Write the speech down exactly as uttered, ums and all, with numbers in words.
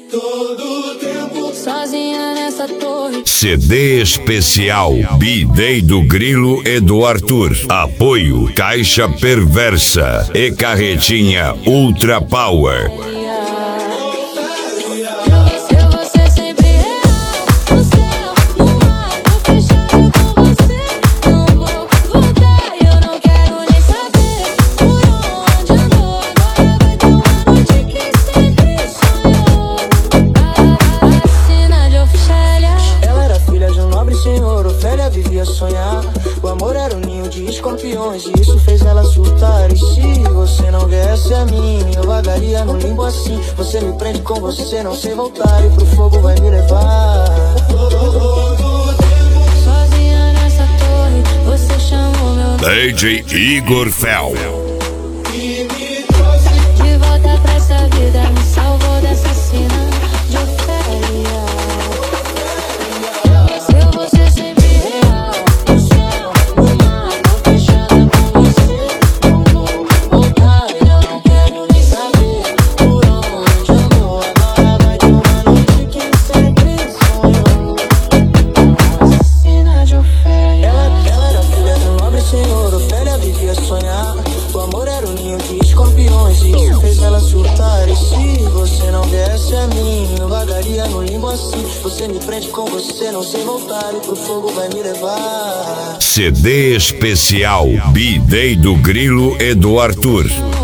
Todo tempo sozinha nessa torre. C D especial B-Day do Grilo e do Arthur. Apoio Caixa Perversa e Carretinha Ultra Power. Vivia sonhar, o amor era um ninho de escorpiões e isso fez ela surtar. E se você não viesse a mim, eu vagaria no limbo assim. Você me prende com você, não sei voltar e pro fogo vai me levar. Sozinha nessa torre, você chamou meu D J Igor Fel. De volta pra essa vida, me salvou dessa cena de Ofélia. O amor era um ninho de escorpiões e isso fez ela surtar. E se você não viesse a mim, eu vagaria no limbo assim. Você me prende com você, não sei voltar e pro fogo vai me levar. C D especial B-Day do Grilo e do Arthur.